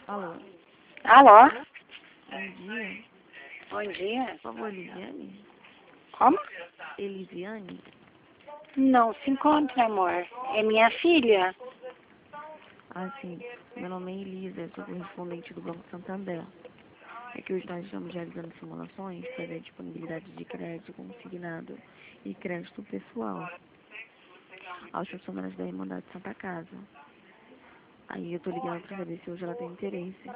Alô? Alô? Bom dia. Bom dia. Por favor, Elisiane? Como? Elisiane? Não se encontra, amor. É minha filha. Ah, sim. Meu nome é Elisa, eu sou correspondente do Banco Santander. É que hoje nós estamos realizando simulações para ver a disponibilidade de crédito consignado e crédito pessoal aos funcionários da Irmandade Santa Casa. Aí eu tô ligando para saber se hoje ela tem interesse.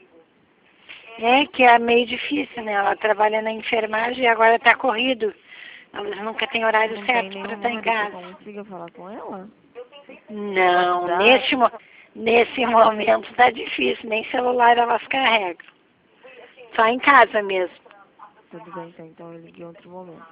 É que é meio difícil, né? Ela trabalha na enfermagem e agora tá corrido. Elas nunca têm horário Não tem certo para nenhum estar em número que eu casa. consiga falar com ela? Não, WhatsApp? nesse momento tá difícil. Nem celular elas carregam. Só em casa mesmo. Tudo bem, então eu liguei em outro momento.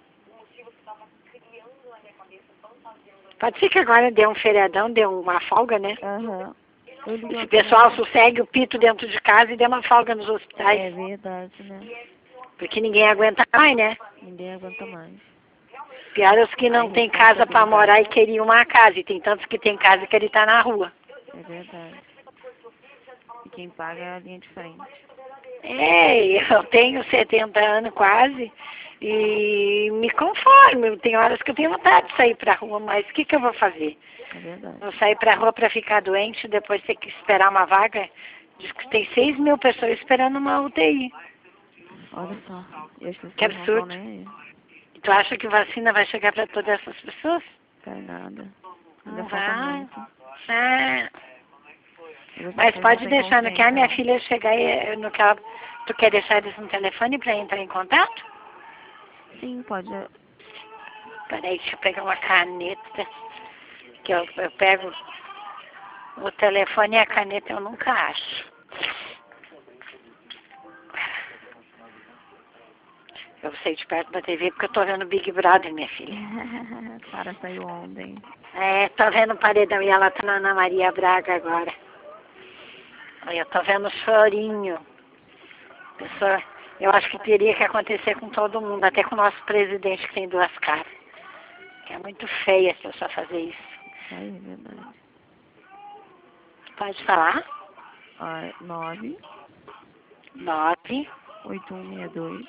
Pode ser que agora dê um feriadão, dê uma folga, né? Aham. Eu liguei em Esse outro pessoal momento. sossegue o pito dentro de casa e dê uma folga nos hospitais. É verdade, né? Porque ninguém aguenta mais, né? Ninguém aguenta mais. Pior é os que A não tem casa para morar e irresponsabilidade queriam uma casa. E tem tantos que tem casa que ele tá na rua. é verdade. E quem paga é a linha de frente. É, eu tenho 70 anos quase e me conformo. Tem horas que eu tenho vontade de sair pra rua, mas o que que eu vou fazer? É verdade. Vou sair pra rua para ficar doente, depois ter que esperar uma vaga. Diz que tem 6.000 pessoas esperando uma UTI. Olha só. E as Que pessoas não estão absurdo. nem aí. Tu acha que vacina vai chegar para todas essas pessoas? Sai nada. Ainda Não falta vai. muito. Ah, E as mas pessoas não pode têm deixar, no que a consciência, minha não. filha chegar, no que ela, tu quer deixar eles no telefone para entrar em contato? Sim, pode. Peraí, deixa eu pegar uma caneta, que eu pego o telefone e a caneta eu nunca acho. Eu sei de perto da TV porque eu tô vendo Big Brother, minha filha. Sara saiu ontem. É, tô vendo o paredão e ela tá na Ana Maria Braga agora. Eu tô vendo o chorinho. Pessoa, eu acho que teria que acontecer com todo mundo, até com o nosso presidente que tem duas caras. Que é muito feia se eu só fazer isso. Isso aí, é verdade. Pode falar? Ó, 9 98162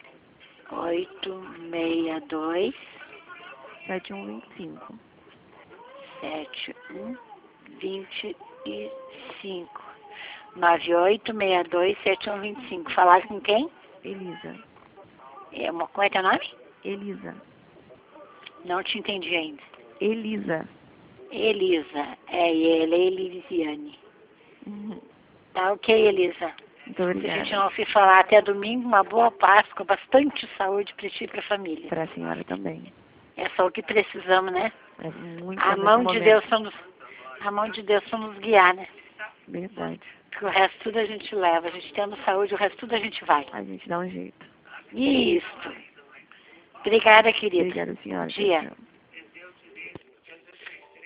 862 7125. 7125. 98627125. Falar com quem? Elisa. Como é teu nome? Elisa. Não te entendi ainda. Elisa. Elisa. Ela é Elisiane. Uhum. Tá ok, Elisa. Muito Se a obrigada. gente não se falar até domingo, uma boa Páscoa, bastante saúde para ti e para a família. Para a senhora também. É só o que precisamos, né? É muito A nesse mão de momento. Deus a mão de Deus só nos guiar, né? Verdade. Porque o resto tudo a gente leva. A gente tendo saúde, o resto tudo a gente vai. A gente dá um jeito. Isso. Obrigada, querida. Obrigada, Bom senhora. Tchau, dia. tchau.